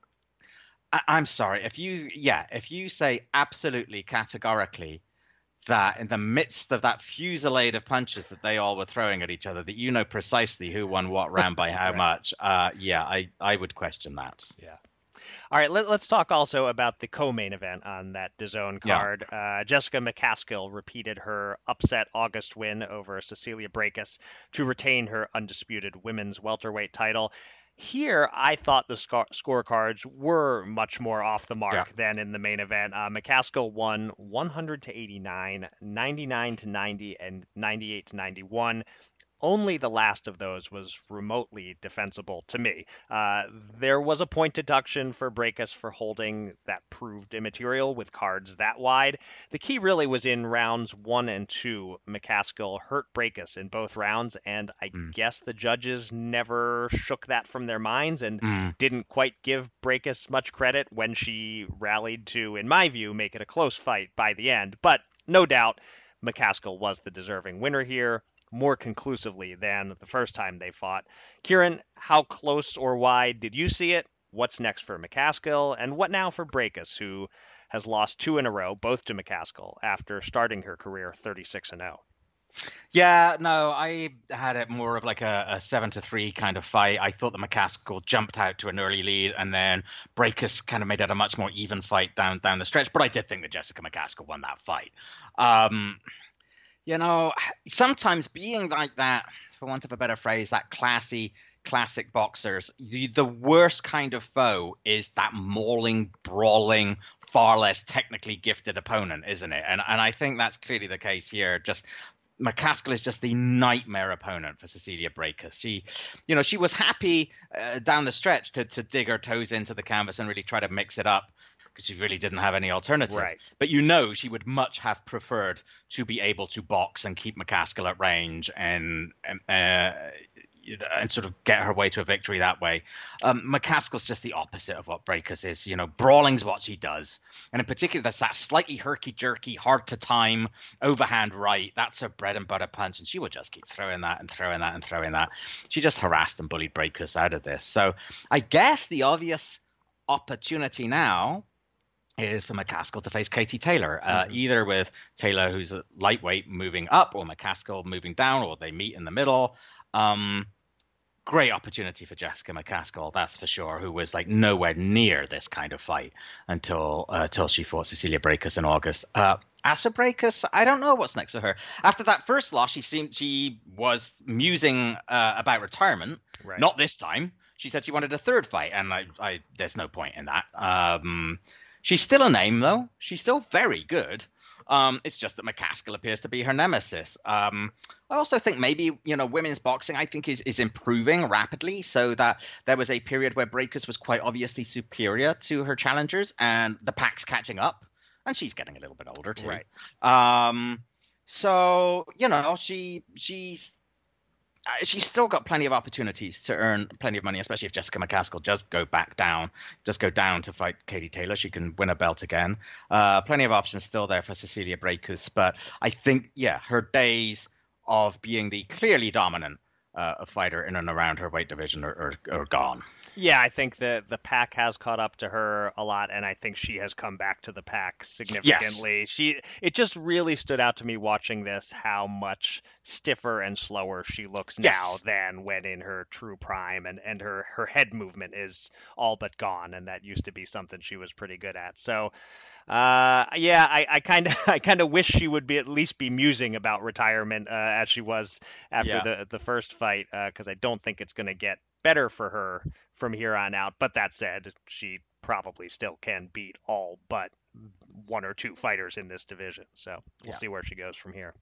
I, I'm sorry if you, yeah, if you say absolutely categorically that in the midst of that fusillade of punches that they all were throwing at each other, that you know precisely who won what round by how right. much, uh, yeah, I, I would question that. Yeah. All right, let, let's talk also about the co-main event on that DAZN card. Yeah. Uh, Jessica McCaskill repeated her upset August win over Cecilia Brækhus to retain her undisputed women's welterweight title. Here, I thought the sc- scorecards were much more off the mark yeah. than in the main event. Uh, McCaskill won one hundred to eighty-nine, ninety-nine to ninety, and ninety-eight to ninety-one. Only the last of those was remotely defensible to me. Uh, there was a point deduction for Brækhus for holding that proved immaterial with cards that wide. The key really was in rounds one and two. McCaskill hurt Brækhus in both rounds, and I mm. guess the judges never shook that from their minds and mm. didn't quite give Brækhus much credit when she rallied to, in my view, make it a close fight by the end. But no doubt, McCaskill was the deserving winner here, more conclusively than the first time they fought. Kieran, how close or wide did you see it? What's next for McCaskill? And what now for Brækhus, who has lost two in a row, both to McCaskill, after starting her career thirty-six and oh? Yeah, no, I had it more of like a, a seven to three kind of fight. I thought that McCaskill jumped out to an early lead, and then Brækhus kind of made it a much more even fight down down the stretch. But I did think that Jessica McCaskill won that fight. Um, You know, sometimes being like that, for want of a better phrase, that classy, classic boxers, the, the worst kind of foe is that mauling, brawling, far less technically gifted opponent, isn't it? And and I think that's clearly the case here. Just McCaskill is just the nightmare opponent for Cecilia Brækhus. She, you know, she was happy uh, down the stretch to to dig her toes into the canvas and really try to mix it up, because she really didn't have any alternative. Right. But you know she would much have preferred to be able to box and keep McCaskill at range and and, uh, and sort of get her way to a victory that way. Um, McCaskill's just the opposite of what Brækhus is. You know, brawling's what she does. And in particular, that's that slightly herky-jerky, hard-to-time, overhand right. That's her bread and butter punch. And she would just keep throwing that and throwing that and throwing that. She just harassed and bullied Brækhus out of this. So I guess the obvious opportunity now is for McCaskill to face Katie Taylor, uh, mm-hmm. either with Taylor, who's a lightweight, moving up, or McCaskill moving down, or they meet in the middle. Um, great opportunity for Jessica McCaskill, that's for sure, who was like nowhere near this kind of fight until uh, until she fought Cecilia Brækhus in August. Uh, as for Brækhus, I don't know what's next for her. After that first loss, she seemed she was musing uh, about retirement. Right. Not this time. She said she wanted a third fight, and I, I there's no point in that. Um, She's still a name, though. She's still very good. Um, it's just that McCaskill appears to be her nemesis. Um, I also think maybe, you know, women's boxing, I think, is, is improving rapidly, so that there was a period where Brækhus was quite obviously superior to her challengers, and the pack's catching up, and she's getting a little bit older, too. Right. Um, so, you know, she she's... Uh, she's still got plenty of opportunities to earn plenty of money, especially if Jessica McCaskill does go back down, just go down to fight Katie Taylor. She can win a belt again. Uh, plenty of options still there for Cecilia Brækhus. But I think, yeah, her days of being the clearly dominant uh, fighter in and around her weight division are, are, are gone. Yeah, I think the the pack has caught up to her a lot, and I think she has come back to the pack significantly. Yes. She it just really stood out to me watching this how much stiffer and slower she looks yes. now than when in her true prime, and, and her, her head movement is all but gone, and that used to be something she was pretty good at. So Uh, yeah, I kind of I kind of wish she would be at least be musing about retirement uh, as she was after Yeah. the the first fight, because I don't think it's going to get better for her from here on out. But that said, she probably still can beat all but one or two fighters in this division. So we'll Yeah. see where she goes from here.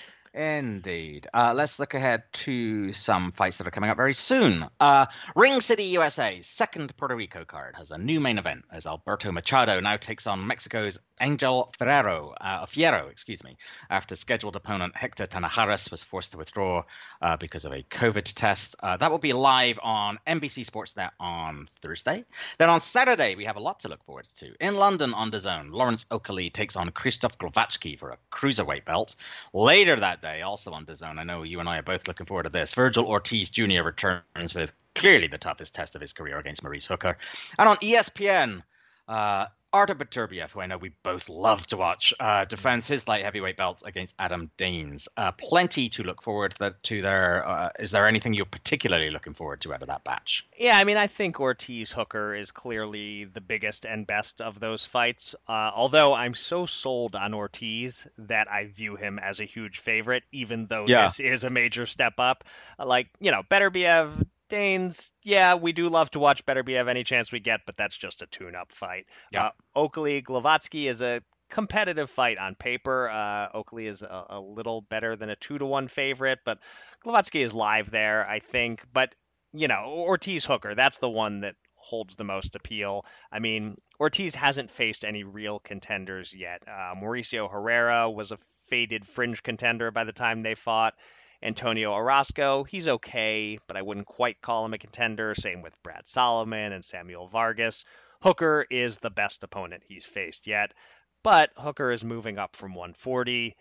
Indeed. Uh, let's look ahead to some fights that are coming up very soon. Uh, Ring City, U S A's second Puerto Rico card has a new main event as Alberto Machado now takes on Mexico's Angel Ferrero, uh, Fierro, excuse me, after scheduled opponent Hector Tanaharis was forced to withdraw uh, because of a COVID test. Uh, that will be live on N B C Sportsnet on Thursday. Then on Saturday, we have a lot to look forward to. In London on DAZN, Lawrence Oakley takes on Krzysztof Glowacki for a cruiserweight belt. Later that day, also on DAZN, I know you and I are both looking forward to this, Virgil Ortiz Junior returns with clearly the toughest test of his career against Maurice Hooker. And on E S P N, uh, Artur Beterbiev, who I know we both love to watch, uh, defends his light heavyweight belts against Adam Daines. Uh, plenty to look forward to there. Uh, is there anything you're particularly looking forward to out of that batch? Yeah, I mean, I think Ortiz-Hooker is clearly the biggest and best of those fights. Uh, although I'm so sold on Ortiz that I view him as a huge favorite, even though yeah. this is a major step up. Like, you know, Beterbiev, Daines, yeah, we do love to watch Beterbiev any chance we get, but that's just a tune-up fight. Yeah. Uh, Oakley Glowacki is a competitive fight on paper. Uh, Oakley is a, a little better than a two to one favorite, but Glowacki is live there, I think. But, you know, Ortiz-Hooker, that's the one that holds the most appeal. I mean, Ortiz hasn't faced any real contenders yet. Uh, Mauricio Herrera was a faded fringe contender by the time they fought. Antonio Orozco, he's okay, but I wouldn't quite call him a contender. Same with Brad Solomon and Samuel Vargas. Hooker is the best opponent he's faced yet, but Hooker is moving up from one forty.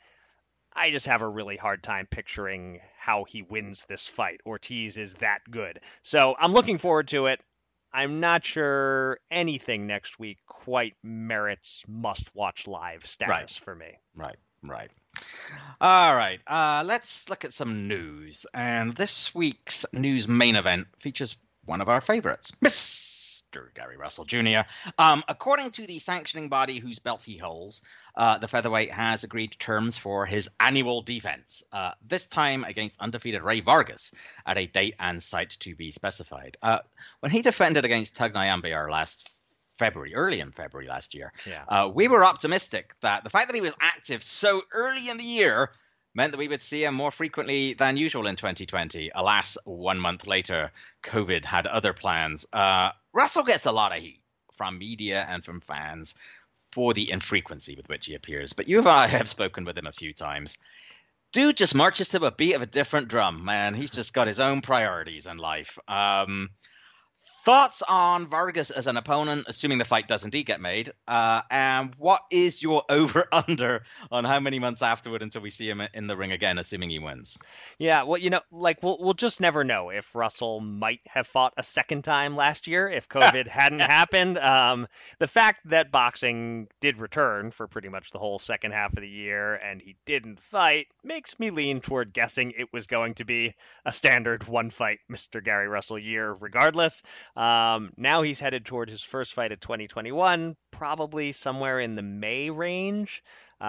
I just have a really hard time picturing how he wins this fight. Ortiz is that good. So I'm looking forward to it. I'm not sure anything next week quite merits must-watch live status right. for me. Right, right. All right, uh, let's look at some news. And this week's news main event features one of our favorites, Mister Gary Russell Junior Um, according to the sanctioning body whose belt he holds, uh, the featherweight has agreed to terms for his annual defense, uh, this time against undefeated Ray Vargas at a date and site to be specified. Uh, when he defended against Tug Nyambayar last February, early in February last year, yeah. uh, we were optimistic that the fact that he was active so early in the year meant that we would see him more frequently than usual in twenty twenty. Alas, one month later, COVID had other plans. Uh, Russell gets a lot of heat from media and from fans for the infrequency with which he appears. But you and I have spoken with him a few times. Dude just marches to a beat of a different drum, man. He's just got his own priorities in life. Um, Thoughts on Vargas as an opponent, assuming the fight does indeed get made, uh, and what is your over-under on how many months afterward until we see him in the ring again, assuming he wins? Yeah, well, you know, like, we'll, we'll just never know if Russell might have fought a second time last year if COVID hadn't happened. Um, the fact that boxing did return for pretty much the whole second half of the year and he didn't fight makes me lean toward guessing it was going to be a standard one-fight Mister Gary Russell year regardless. Um, now he's headed toward his first fight of twenty twenty-one, probably somewhere in the May range.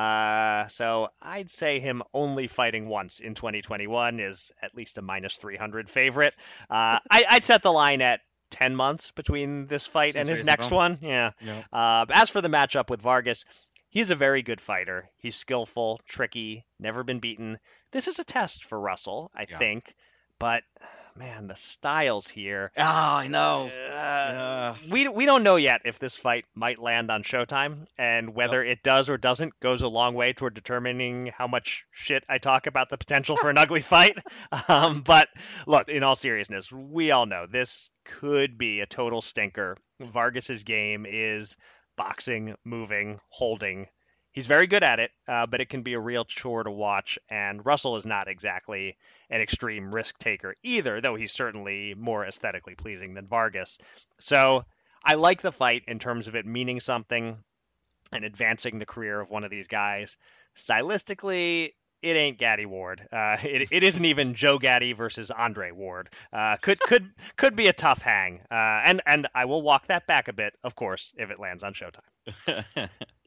Uh, so I'd say him only fighting once in twenty twenty-one is at least a minus three hundred favorite. Uh, I, I'd set the line at ten months between this fight Seems and his reasonable. next one. Yeah. yeah. Uh, as for the matchup with Vargas, he's a very good fighter. He's skillful, tricky, never been beaten. This is a test for Russell, I yeah. think, but man, the styles here. Oh, I know. Uh, yeah. We we don't know yet if this fight might land on Showtime, and whether nope. it does or doesn't goes a long way toward determining how much shit I talk about the potential for an ugly fight. Um, but look, in all seriousness, we all know this could be a total stinker. Vargas's game is boxing, moving, holding. He's very good at it, uh, but it can be a real chore to watch, and Russell is not exactly an extreme risk taker either, though he's certainly more aesthetically pleasing than Vargas. So I like the fight in terms of it meaning something and advancing the career of one of these guys. Stylistically, it ain't Gaddy Ward. Uh, it, it isn't even Joe Gaddy versus Andre Ward. Uh, could could could be a tough hang, uh, and and I will walk that back a bit, of course, if it lands on Showtime.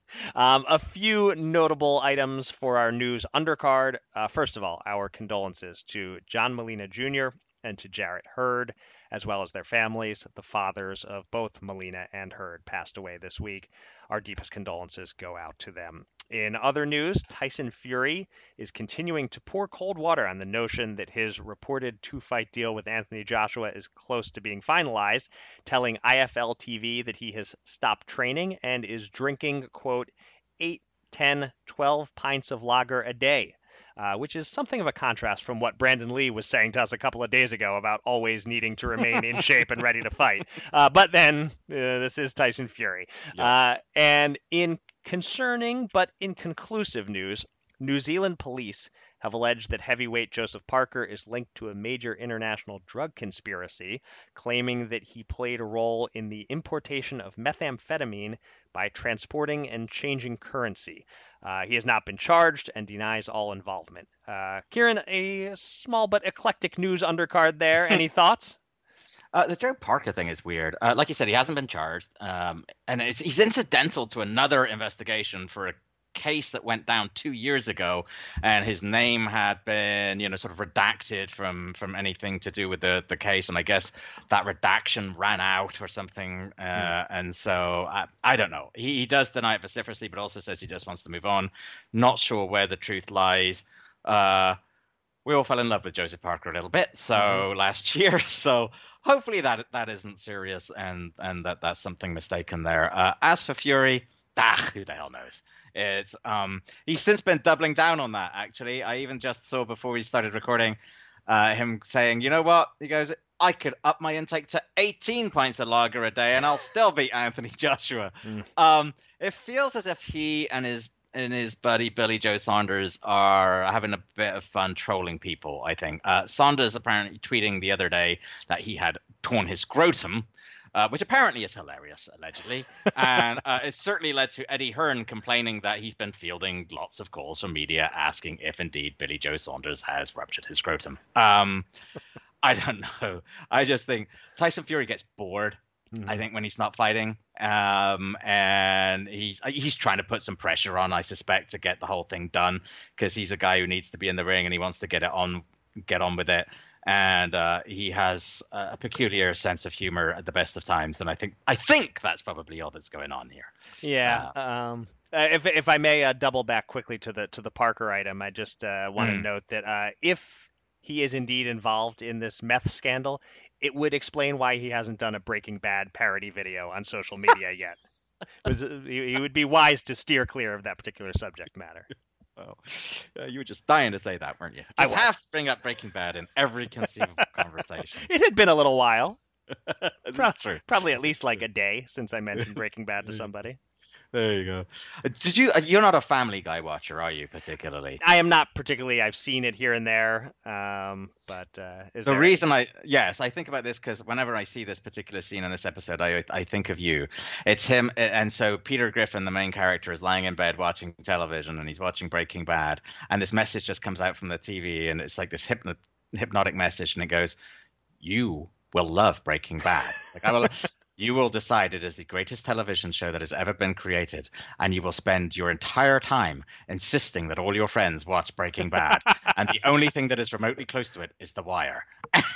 Um, a few notable items for our news undercard. Uh, first of all, our condolences to John Molina Junior and to Jarrett Hurd, as well as their families. The fathers of both Molina and Hurd passed away this week. Our deepest condolences go out to them. In other news, Tyson Fury is continuing to pour cold water on the notion that his reported two-fight deal with Anthony Joshua is close to being finalized, telling I F L T V that he has stopped training and is drinking, quote, eight, ten, twelve pints of lager a day. Uh, which is something of a contrast from what Brandon Lee was saying to us a couple of days ago about always needing to remain in shape and ready to fight. Uh, but then, uh, this is Tyson Fury. Yep. Uh, and in concerning but inconclusive news, New Zealand police have alleged that heavyweight Joseph Parker is linked to a major international drug conspiracy, claiming that he played a role in the importation of methamphetamine by transporting and changing currency. Uh, he has not been charged and denies all involvement. Uh, Kieran, a small but eclectic news undercard there. Any thoughts? Uh, the Joe Parker thing is weird. Uh, like you said, he hasn't been charged, um, and it's, he's incidental to another investigation for a case that went down two years ago, and his name had been, you know, sort of redacted from from anything to do with the the case, and I guess that redaction ran out or something, uh, mm. and so I, I don't know. He, he does deny it vociferously, but also says he just wants to move on. Not sure where the truth lies. Uh, we all fell in love with Joseph Parker a little bit, so mm. last year, so hopefully that that isn't serious, and and that that's something mistaken there. Uh, as for Fury, ah, who the hell knows? It's um he's since been doubling down on that, actually. I even just saw before we started recording uh him saying, you know what, he goes, I could up my intake to eighteen pints of lager a day and I'll still beat Anthony Joshua. Mm. Um it feels as if he and his and his buddy Billy Joe Saunders are having a bit of fun trolling people, I think. uh Saunders apparently tweeting the other day that he had torn his scrotum, Uh, which apparently is hilarious, allegedly. And uh, it's certainly led to Eddie Hearn complaining that he's been fielding lots of calls from media asking if indeed Billy Joe Saunders has ruptured his scrotum. Um, I don't know. I just think Tyson Fury gets bored, mm-hmm. I think, when he's not fighting. Um, and he's he's trying to put some pressure on, I suspect, to get the whole thing done, because he's a guy who needs to be in the ring and he wants to get it on, get on with it. And uh, he has a peculiar sense of humor at the best of times, and I think I think that's probably all that's going on here. Yeah. Uh, um, if if I may uh, double back quickly to the to the Parker item, I just uh, want to mm. note that uh, if he is indeed involved in this meth scandal, it would explain why he hasn't done a Breaking Bad parody video on social media yet. It was, he, he would be wise to steer clear of that particular subject matter. Oh, uh, you were just dying to say that, weren't you? Just I was. have to bring up Breaking Bad in every conceivable conversation. It had been a little while. Pro- true. Probably at least like a day since I mentioned Breaking Bad to somebody. There you go. Did you? You're not a Family Guy watcher, are you? Particularly? I am not particularly. I've seen it here and there, um, but uh, is the there... reason I yes, I think about this because whenever I see this particular scene in this episode, I I think of you. It's him, and so Peter Griffin, the main character, is lying in bed watching television, and he's watching Breaking Bad, and this message just comes out from the T V, and it's like this hypno- hypnotic message, and it goes, "You will love Breaking Bad." Like I will. You will decide it is the greatest television show that has ever been created, and you will spend your entire time insisting that all your friends watch Breaking Bad, and the only thing that is remotely close to it is The Wire.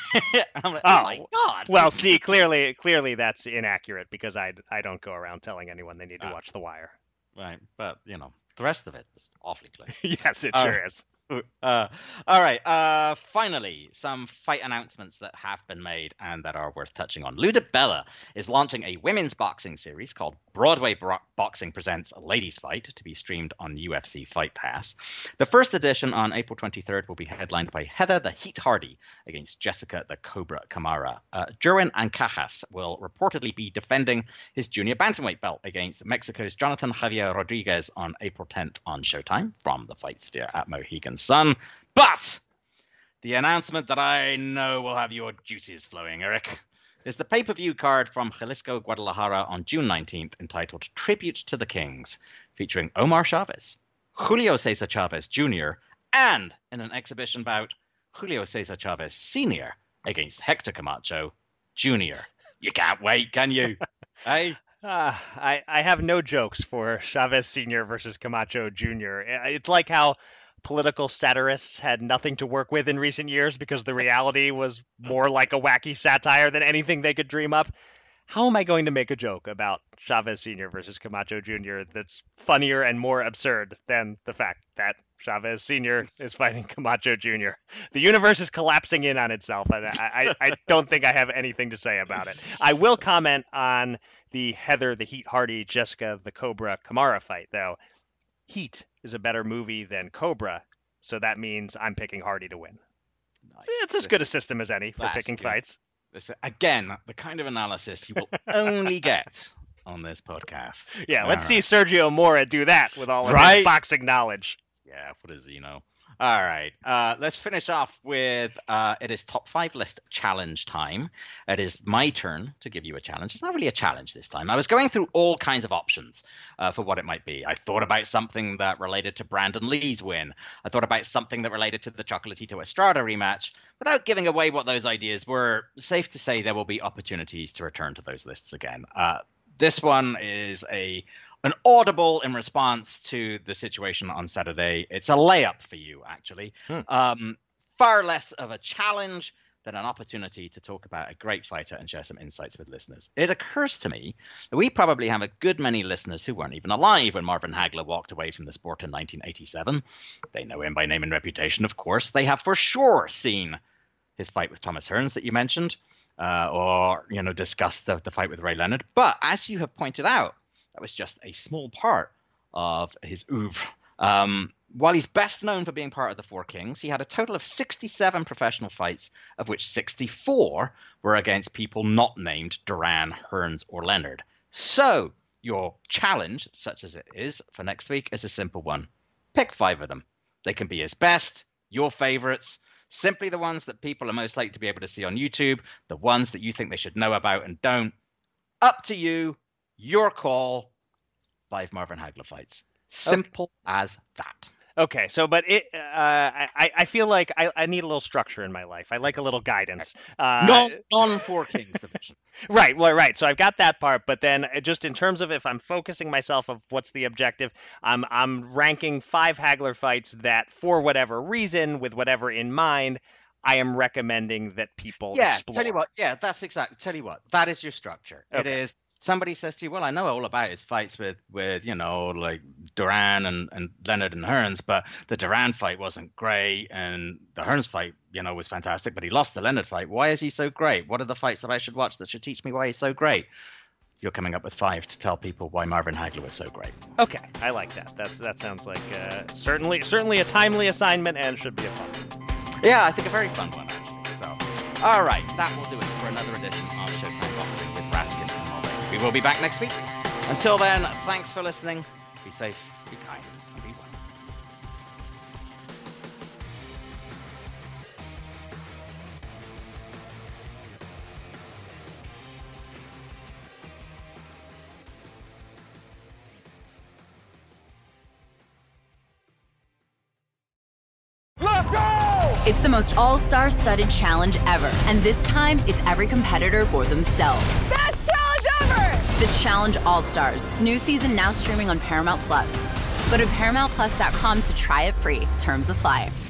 I'm like, oh, oh my God. Well, see, clearly, clearly that's inaccurate, because I, I don't go around telling anyone they need to uh, watch The Wire. Right, but, you know, the rest of it is awfully close. Yes, it uh, sure is. Uh, all right. Uh, finally, some fight announcements that have been made and that are worth touching on. Luda Bella is launching a women's boxing series called Broadway Bro- Boxing Presents a Ladies Fight to be streamed on U F C Fight Pass. The first edition on April twenty-third will be headlined by Heather the Heat Hardy against Jessica the Cobra Kamara. Uh, Jerwin Ancajas will reportedly be defending his junior bantamweight belt against Mexico's Jonathan Javier Rodriguez on April tenth on Showtime from the Fight Sphere at Mohegan Sun. But the announcement that I know will have your juices flowing, Eric, is the pay-per-view card from Jalisco, Guadalajara on June nineteenth entitled Tribute to the Kings, featuring Omar Chavez, Julio Cesar Chavez Junior, and in an exhibition bout, Julio Cesar Chavez Senior against Hector Camacho Junior You can't wait, can you? Hey? Uh, I, I have no jokes for Chavez Senior versus Camacho Junior It's like how political satirists had nothing to work with in recent years because the reality was more like a wacky satire than anything they could dream up. How am I going to make a joke about Chavez Senior versus Camacho Junior that's funnier and more absurd than the fact that Chavez Senior is fighting Camacho Junior? The universe is collapsing in on itself, and I, I, I don't think I have anything to say about it. I will comment on the Heather the Heat Hardy, Jessica the Cobra Kamara fight, though. Heat is a better movie than Cobra, so that means I'm picking Hardy to win. Nice. It's as good a system as any for That's picking good. fights. This, again, the kind of analysis you will only get on this podcast. Yeah, all let's right. see Sergio Mora do that with all of right? his boxing knowledge. Yeah, what does he know? All right, uh, let's finish off with uh, it is top five list challenge time. It is my turn to give you a challenge. It's not really a challenge this time. I was going through all kinds of options uh, for what it might be. I thought about something that related to Brandon Lee's win. I thought about something that related to the Chocolatito Estrada rematch. Without giving away what those ideas were, safe to say there will be opportunities to return to those lists again. Uh, this one is a... An audible in response to the situation on Saturday. It's a layup for you, actually. Hmm. Um, far less of a challenge than an opportunity to talk about a great fighter and share some insights with listeners. It occurs to me that we probably have a good many listeners who weren't even alive when Marvin Hagler walked away from the sport in nineteen eighty-seven. They know him by name and reputation, of course. They have for sure seen his fight with Thomas Hearns that you mentioned, uh, or, you know, discussed the, the fight with Ray Leonard. But as you have pointed out, that was just a small part of his oeuvre. Um, while he's best known for being part of the Four Kings, he had a total of sixty-seven professional fights, of which sixty-four were against people not named Duran, Hearns, or Leonard. So your challenge, such as it is for next week, is a simple one. Pick five of them. They can be his best, your favorites, simply the ones that people are most likely to be able to see on YouTube, the ones that you think they should know about and don't. Up to you. Your call, five Marvin Hagler fights. Simple okay. as that. Okay, so but it, uh, I, I feel like I, I need a little structure in my life. I like a little guidance. Uh, no, non Four Kings division. Right, well, right. So I've got that part, but then just in terms of if I'm focusing myself of what's the objective, I'm I'm ranking five Hagler fights that, for whatever reason, with whatever in mind, I am recommending that people yeah, explore. Tell you what, yeah, that's exactly. Tell you what, that is your structure. Okay. It is. Somebody says to you, well, I know all about his fights with, with you know, like Duran and, and Leonard and Hearns, but the Duran fight wasn't great, and the Hearns fight, you know, was fantastic, but he lost the Leonard fight. Why is he so great? What are the fights that I should watch that should teach me why he's so great? You're coming up with five to tell people why Marvin Hagler was so great. Okay, I like that. That's That sounds like uh, certainly certainly a timely assignment and should be a fun one. Yeah, I think a very fun one, actually. So, all right, that will do it for another edition of Showtime Boxing with Raskin and Mulvaney. We will be back next week. Until then, thanks for listening. Be safe, be kind, and be well. Let's go! It's the most all-star studded challenge ever. And this time, it's every competitor for themselves. Best challenge ever! The Challenge All-Stars. New season now streaming on Paramount Plus. Go to Paramount Plus dot com to try it free. Terms apply.